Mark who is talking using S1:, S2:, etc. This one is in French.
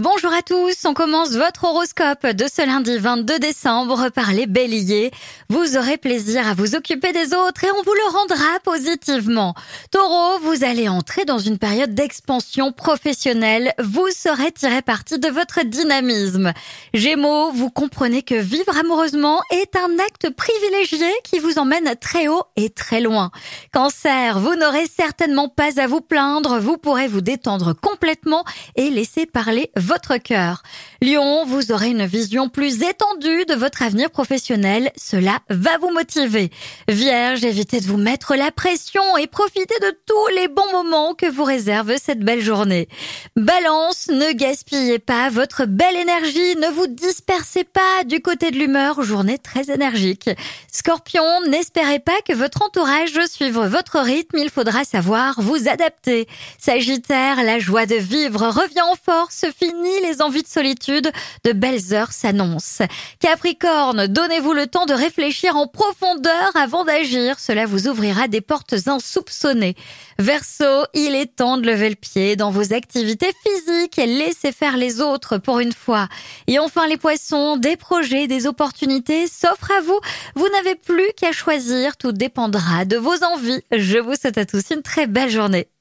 S1: Bonjour à tous, on commence votre horoscope de ce lundi 22 décembre par les béliers. Vous aurez plaisir à vous occuper des autres et on vous le rendra positivement. Taureau, vous allez entrer dans une période d'expansion professionnelle. Vous saurez tirer parti de votre dynamisme. Gémeaux, vous comprenez que vivre amoureusement est un acte privilégié qui vous emmène très haut et très loin. Cancer, vous n'aurez certainement pas à vous plaindre. Vous pourrez vous détendre complètement et laisser parler votre cœur. Lion, vous aurez une vision plus étendue de votre avenir professionnel. Cela va vous motiver. Vierge, évitez de vous mettre la pression et profitez de tous les bons moments que vous réserve cette belle journée. Balance, ne gaspillez pas votre belle énergie, ne vous dispersez pas du côté de l'humeur, journée très énergique. Scorpion, n'espérez pas que votre entourage suive votre rythme, il faudra savoir vous adapter. Sagittaire, la joie de vivre revient en force, fini les envies de solitude, de belles heures s'annoncent. Capricorne, donnez-vous le temps de réfléchir en profondeur avant d'agir, cela vous ouvrira des portes insoupçonnées. Verseau, il est temps de lever le pied dans vos activités physiques et laisser faire les autres pour une fois. Et enfin les poissons, des projets, des opportunités s'offrent à vous. Vous n'avez plus qu'à choisir, tout dépendra de vos envies. Je vous souhaite à tous une très belle journée.